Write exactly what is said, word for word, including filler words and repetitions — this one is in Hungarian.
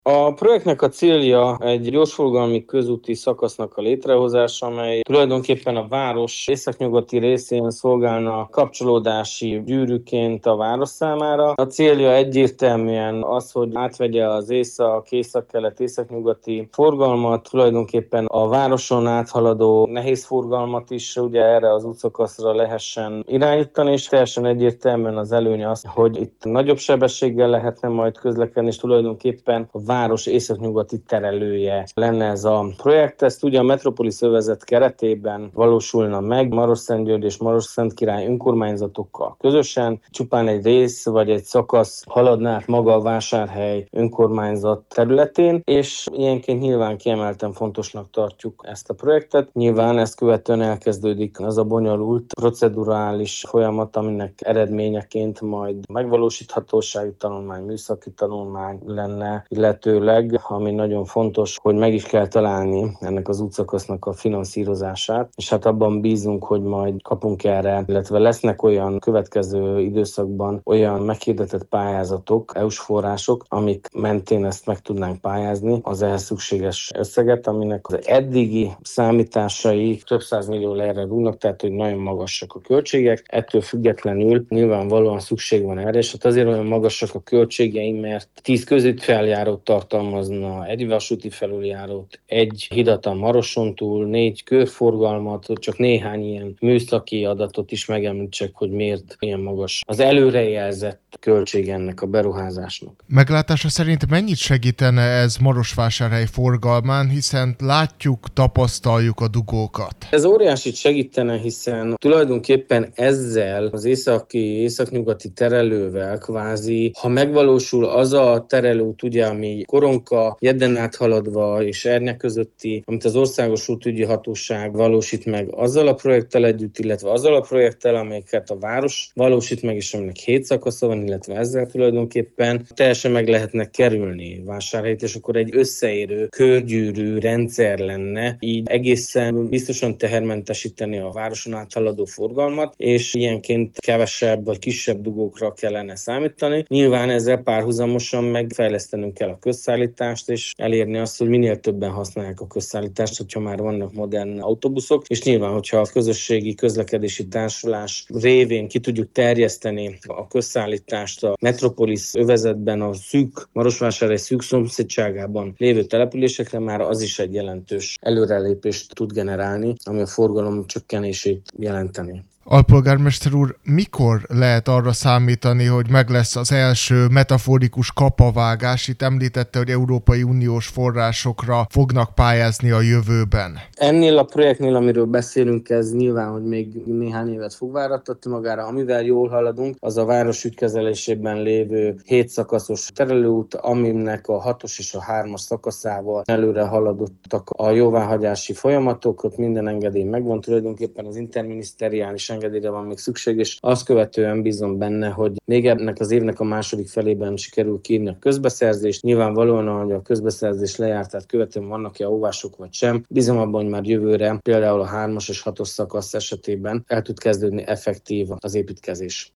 A projektnek a célja egy gyorsforgalmi közúti szakasznak a létrehozása, amely tulajdonképpen a város északnyugati részén szolgálna kapcsolódási gyűrűként a város számára. A célja egyértelműen az, hogy átvegye az észak, északkelet, északnyugati forgalmat, tulajdonképpen a városon áthaladó nehéz forgalmat is ugye erre az útszakaszra lehessen irányítani, és teljesen egyértelműen az előnye az, hogy itt nagyobb sebességgel lehetne majd közlekedni, és tulajdonképpen a város északnyugati terelője lenne ez a projekt. Ezt ugye a Metropolis övezet keretében valósulna meg Marosszentgyörgy és Marosszenttkirály önkormányzatokkal közösen. Csupán egy rész vagy egy szakasz haladná át maga a Vásárhely önkormányzat területén, és ilyenként nyilván kiemelten fontosnak tartjuk ezt a projektet. Nyilván ezt követően elkezdődik az a bonyolult procedurális folyamat, aminek eredményeként majd megvalósíthatósági tanulmány, műszaki tanulmány lenne, illetőleg, ami nagyon fontos, hogy meg is kell találni ennek az útszakasznak a finanszírozását, és hát abban bízunk, hogy majd kapunk erre, illetve lesznek olyan következő időszakban olyan meghirdetett pályázatok, é u-s források, amik mentén ezt meg tudnánk pályázni, az ehhez szükséges összeget, aminek az eddigi számításai több száz millió lejre rúgnak, tehát hogy nagyon magasak a költségek. Ettől függetlenül nyilvánvalóan szükség van erre, és hát azért olyan magasak a költségeim, mert tíz közútfeljárót tartalmazna, egy vasúti felüljárót, egy hidat a Maroson túl, négy körforgalmat, csak néhány ilyen műszaki adatot is megemlítsek, hogy miért ilyen magas az előrejelzett költség ennek a beruházásnak. Meglátása szerint mennyit segítene ez Marosvásárhely forgalmán, hiszen látjuk, tapasztaljuk a dugókat? Ez óriásit segítene, hiszen tulajdonképpen ezzel az északi, északnyugati terelővel kvázi, ha megvalósul az a terelőút, ugye, ami Koronka, Jedden áthaladva és Ernye közötti, amit az Országos Útügyi Hatóság valósít meg azzal a projekttel együtt, illetve azzal a projekttel, amelyeket a város valósít meg, és aminek hét szakasza van, illetve ezzel tulajdonképpen teljesen meg lehetne kerülni Vásárhelyt, és akkor egy összeérő, körgyűrű rendszer lenne, így egészen biztosan tehermentesíteni a városon áthaladó forgalmat, és ilyenként kevesebb vagy kisebb dugókra kellene számítani. Nyilván ezzel párhuzamosan megfejlesztenünk kell a közszállítást, és elérni azt, hogy minél többen használják a közszállítást, hogyha már vannak modern autóbuszok, és nyilván, hogyha a közösségi közlekedési társulás révén ki tudjuk terjeszteni a közszállítást a Metropolis övezetben, a szűk Marosvásárhely szűk szomszédságában lévő településekre, már az is egy jelentős előrelépést tud generálni, ami a forgalom csökkenését jelenteni. Alpolgármester úr, mikor lehet arra számítani, hogy meg lesz az első metaforikus kapavágás? Itt említette, hogy Európai Uniós forrásokra fognak pályázni a jövőben. Ennél a projektnél, amiről beszélünk, ez nyilván, hogy még néhány évet fog váratatni magára. Amivel jól haladunk, az a város ügykezelésében lévő hét szakaszos terelőút, aminek a hatos és a hármas szakaszával előre haladottak a jóváhagyási folyamatok, ott minden engedély megvan, tulajdonképpen az interminiszteriális engedélyre van még szükség, és azt követően bízom benne, hogy még ennek az évnek a második felében sikerül kiírni a közbeszerzést. Nyilvánvalóan, hogy a közbeszerzés lejártát követően vannak-e óvások vagy sem. Bízom abban, hogy már jövőre például a hármas és hatos szakasz esetében el tud kezdődni effektív az építkezés.